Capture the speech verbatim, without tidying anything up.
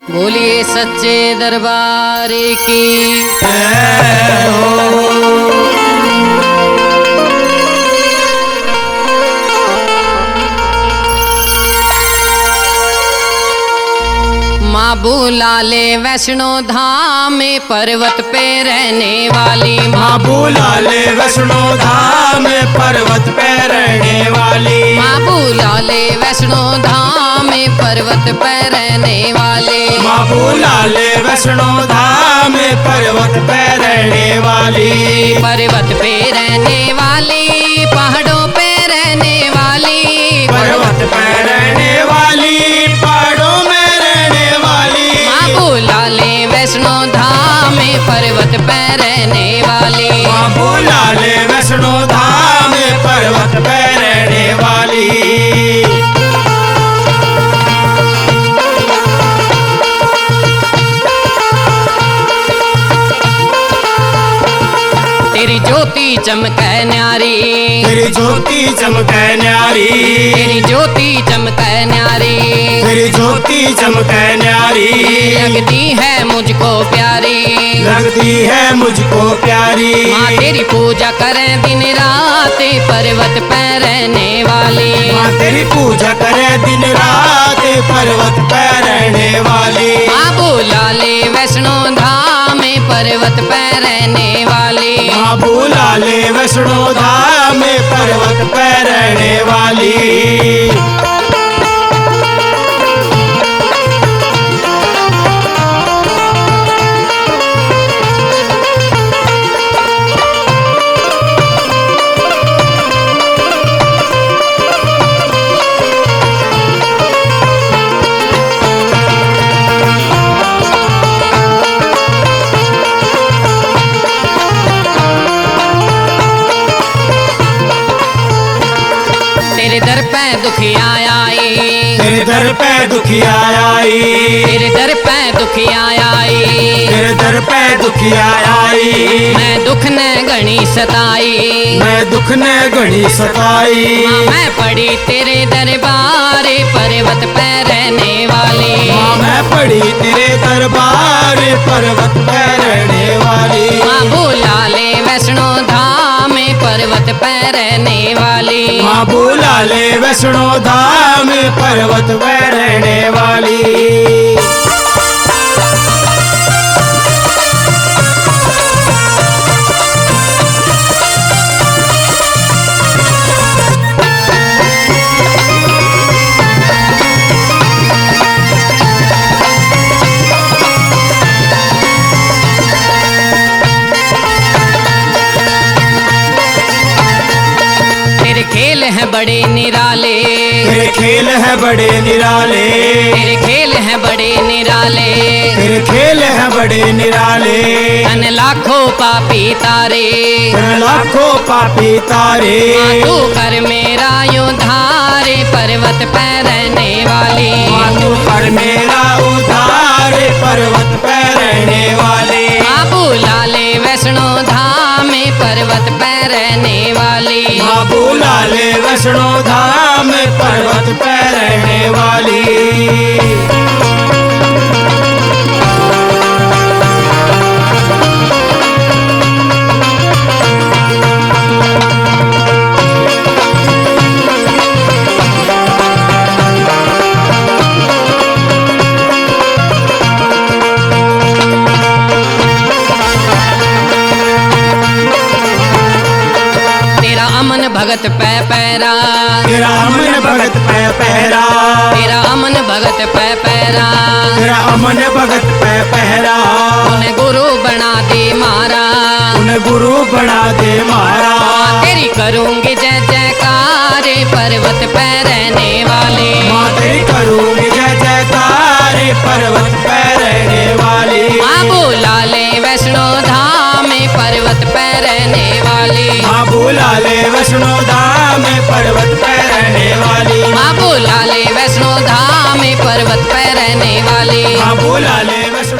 बोलिए सच्चे दरबार की जय हो। माँ बुला ले वैष्णो धाम पर्वत पे रहने वाली। माँ बुला ले वैष्णो धाम पर्वत पे रहने वाली। माँ बुला ले वैष्णो धाम पर्वत पे रहने वाले। माँ बुला ले वैष्णो धाम पर्वत पे रहने वाली। पर्वत पे रहने वाली, पहाड़ों पे रहने वाली। पर्वत पे रहने वाली, पहाड़ों में रहने वाली। माँ बुला ले वैष्णो धाम पर्वत पे रहने वाली। माँ बुला ले वैष्णो धाम पर्वत पे रहने वाली। तेरी ज्योति चमके न्यारी, तेरी ज्योति चमके न्यारी। तेरी ज्योति चमके न्यारी, तेरी ज्योति चमके न्यारी। लगती है मुझको प्यारी, लगती है मुझको प्यारी। माँ तेरी पूजा करें दिन रात पर्वत पे रहने वाली। माँ तेरी पूजा करे दिन रात पर्वत पे रहने वाली। माँ बुला ले वैष्णो धाम पर्वत पे रहने वाली। माँ बुला ले वैष्णो धाम पर्वत पे रहने वाली। तेरे दर पे दुखिया आई, तेरे दर पे दुखिया आई। तेरे दर पे दुखिया आई, तेरे दर पे दुखिया आई। मैं दुख ने घनी सताई, मैं दुख ने घड़ी सताई। माँ मैं पड़ी तेरे दरबार पर्वत पे रहने वाली। माँ मैं पड़ी तेरे दरबार पर्वत पे रहने वाली। माँ बुला ले वैष्णो धाम पर्वत पे रहने वाली। माँ बुला ले वैष्णो धाम पर्वत पे रहने वाली। तेरे खेल हैं बड़े निराले, तेरे खेल है बड़े निराले। तेरे खेल हैं बड़े निराले। तेरे खेल है बड़े निराले। तन लाखों पापी तारे, तेरे लाखों पापी तारे। माँ तू कर मेरा उद्धार पर्वत पे रहने वाली। माँ तू कर मेरा उद्धार पर्वत पे रहने वाली। माँ बुला ले वैष्णो धाम पर्वत पे रहने वाली। माँ बुला ले वैष्णो धाम पर्वत पे रहने वाली। तेरा अमन भगत पै पैरा, तेरा अमन भगत पे पहरा। तेरा अमन भगत पै पैरा। तेरा अमन भगत पे पहरा। उन्हें गुरु बना दे मारा, उन्हें गुरु बना दे मारा। तेरी करूंगी जय जयकार पर्वत पे रहने वाले। माँ तेरी करूंगी जय जयकार पर्वत पे रहने वाली। माँ बुला ले वैष्णो धाम पर्वत पे रहने वाली। माँ बुला ले वैष्णो धाम पर्वत पे रहने वाली। माँ बुला ले वैष्णो धाम पर्वत पे रहने वाली। माँ बुला ले वैष्णो